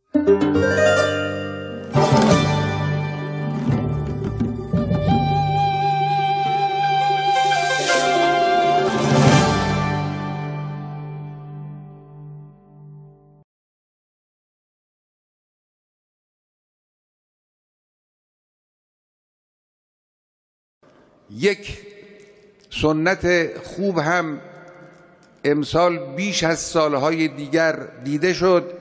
یک سنت خوب هم امسال بیش از سالهای دیگر دیده شد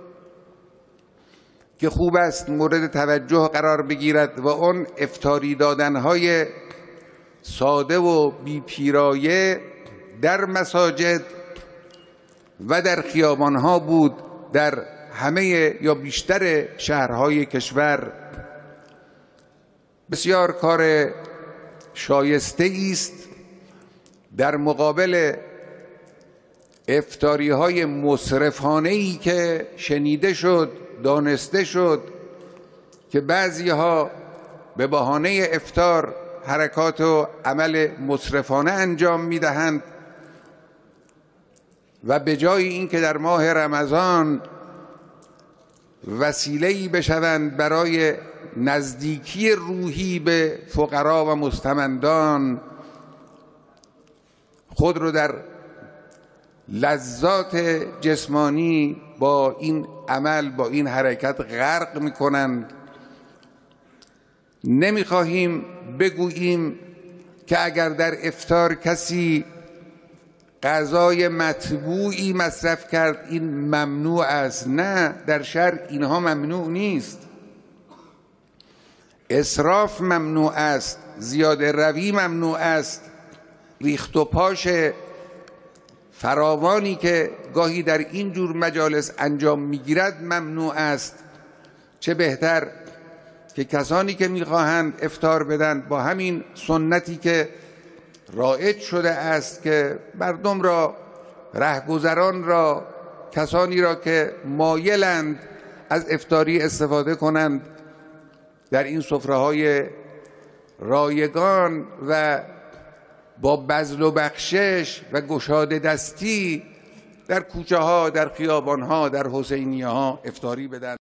که خوب است مورد توجه قرار بگیرد و اون افطاری دادنهای ساده و بی پیرایه در مساجد و در خیابانها بود در همه یا بیشتر شهرهای کشور. بسیار کار شایسته است در مقابل افطاری‌های مسرفانه‌ای که شنیده شد، دانسته شد که بعضی‌ها به بهانه افطار حرکات و عمل مسرفانه انجام می‌دهند و به جای اینکه در ماه رمضان وسیله‌ای بشوند برای نزدیکی روحی به فقرا و مستمندان، خود رو در لذات جسمانی با این عمل، با این حرکت غرق می‌کنند. نمی‌خواهیم بگوییم که اگر در افطار کسی غذای مطبوعی مصرف کرد این ممنوع است. نه، در شرع اینها ممنوع نیست. اسراف ممنوع است، زیاده روی ممنوع است، ریخت و پاش فراوانی که گاهی در این جور مجالس انجام میگیرد ممنوع است. چه بهتر که کسانی که میخواهند افطار بدن با همین سنتی که رایج شده است که مردم را، رهگذران را، کسانی را که مایلند از افطاری استفاده کنند در این سفره‌های رایگان و با بذل و بخشش و گشاده دستی در کوچه ها، در خیابان ها، در حسینیه ها افطاری بدن.